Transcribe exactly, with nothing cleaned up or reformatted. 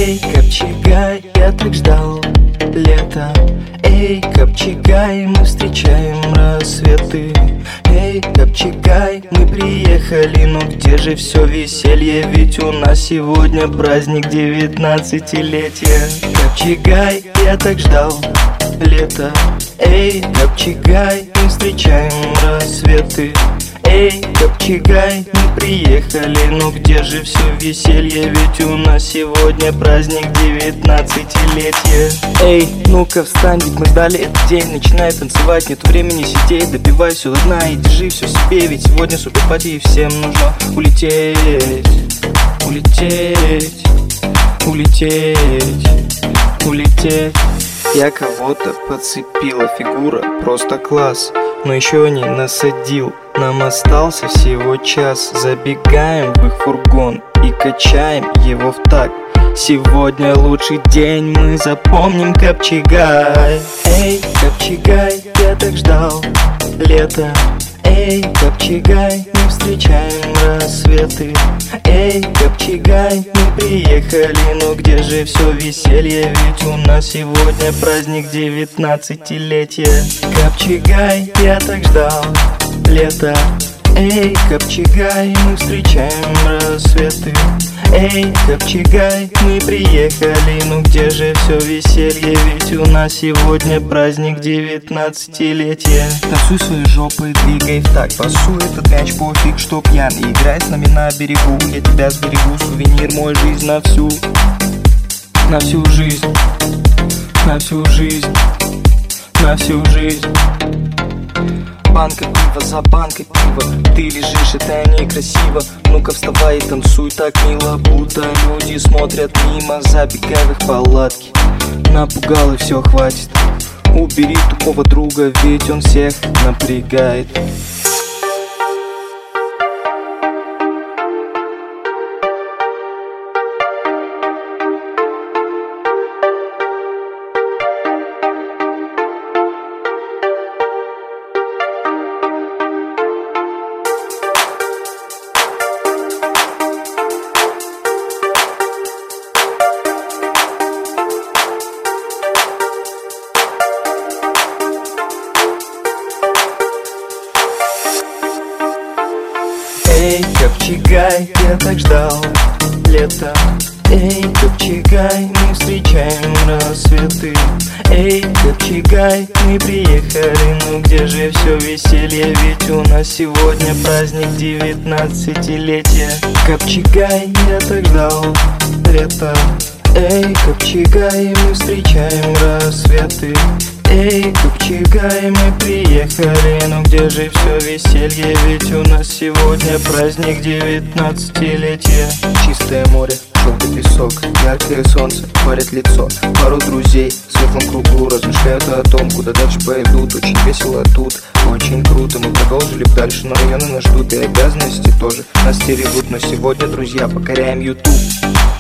Эй, Копчегай, я так ждал лето. Эй, Копчегай, мы встречаем рассветы. Эй, Копчегай, мы приехали, но где же все веселье? Ведь у нас сегодня праздник девятнадцатилетия. Копчегай, я так ждал лето. Эй, Копчегай, мы встречаем рассветы. Эй, Копчегай, мы приехали, но где же все веселье? Ведь у нас сегодня праздник девятнадцатилетия. Эй, ну-ка встань, ведь мы ждали этот день. Начинай танцевать, нет времени сидеть. Допивай все до дна и держи все себе. Ведь сегодня суперпати и всем нужно улететь. Улететь, улететь, улететь. Я кого-то подцепила, фигура просто класс, но еще не насадил. Нам остался всего час. Забегаем в их фургон и качаем его в такт. Сегодня лучший день, мы запомним, Копчегай. Эй, Копчегай, я так ждал лето. Эй, Копчегай, мы встречаем рассветы. Эй, Копчегай, мы приехали, но где же все веселье? Ведь у нас сегодня праздник девятнадцатилетия. Копчегай, я так ждал лето. Эй, Копчегай, мы встречаем рассветы. Эй, Копчегай, мы приехали, ну где же все веселье? Ведь у нас сегодня праздник девятнадцатилетия. Танцуй своей жопой, двигай в такт. Пасуй этот мяч, пофиг, что пьяный. Играй с нами на берегу, я тебя сберегу. Сувенир мой, жизнь на всю, на всю жизнь, на всю жизнь, на всю жизнь. Банка пива за банкой пива. Ты лежишь, это некрасиво. Ну-ка вставай и танцуй так мило, будто люди смотрят мимо. Забегай в их палатки. Напугал и все, хватит. Убери тупого друга, ведь он всех напрягает. Эй, Копчегай, я так ждал лето. Эй, Копчегай, мы встречаем рассветы. Эй, Копчегай, мы приехали, ну где же все веселье? Ведь у нас сегодня праздник девятнадцатилетия. Копчегай, я так ждал лето. Эй, Копчегай, мы встречаем рассветы. Эй, Копчегай, мы приехали, но где же все веселье? Ведь у нас сегодня праздник девятнадцатилетия. Чистое море, желтый песок, яркое солнце парит лицо. Пару друзей в светлом кругу размышляют о том, куда дальше пойдут. Очень весело тут, очень круто. Мы продолжили б дальше, но районы нас ждут, и обязанности тоже нас стерегут. Но сегодня, друзья, покоряем YouTube.